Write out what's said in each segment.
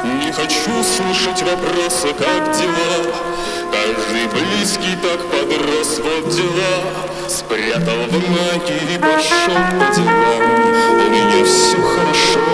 Не хочу слышать вопросы, как дела. Каждый близкий так подрос, вот дела. Спрятал в майке и пошел по делам. У меня все хорошо.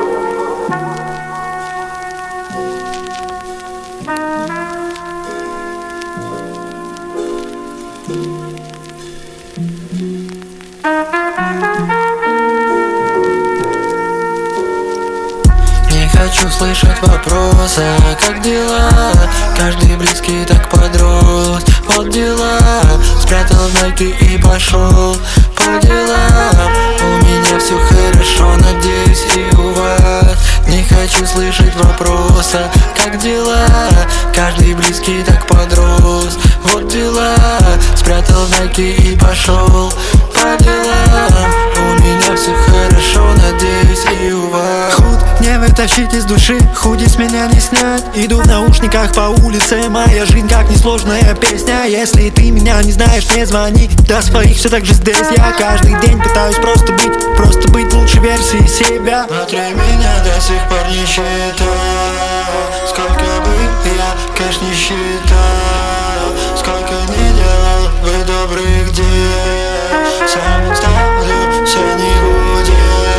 Не хочу слышать вопросы, как дела. Каждый близкий так подрос, вот дела. Спрятал майки и пошел по делам. У меня все хорошо, надеюсь и у вас. Не хочу слышать вопросы, как дела. Каждый близкий так подрос, вот дела. Спрятал майки и пошел по делам. У меня все хорошо, надеюсь и у вас. Не вытащить из души, худи с меня не снять. Иду в наушниках по улице, моя жизнь как несложная песня. Если ты меня не знаешь, не звони, до своих все так же здесь. Я каждый день пытаюсь просто быть лучшей версией себя. Внутри меня до сих пор не считаю, сколько бы я кэш не считал. Сколько не делал вы добрых дел, сам ставлю все не будет.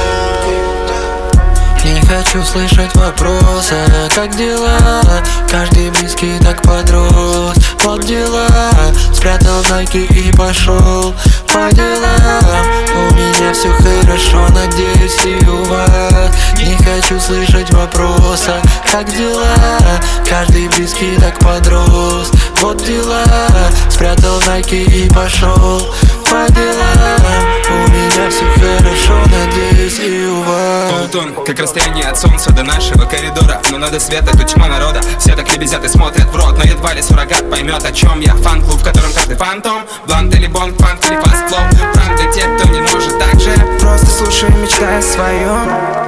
Не хочу слышать вопросы, как дела. Каждый близкий так подрос, вот дела. Спрятал майки и пошел по делам. У меня все хорошо, надеюсь и у вас. Не хочу слышать вопросы, как дела. Каждый близкий так подрос, вот дела. Спрятал майки и пошел по делам. У меня все хорошо, надеюсь и у вас. Полутон, как расстояние от солнца до нашего коридора. Но надо света, тут тьма народа. Все так лебезят и смотрят в рот, но едва ли суррогат поймет, о чем я. Фан-клуб, в котором каждый фантом. Блонд или бонг, фанк или фаст-флоу. Пранк для тех, кто не может так же. Просто слушай, мечтай о своем.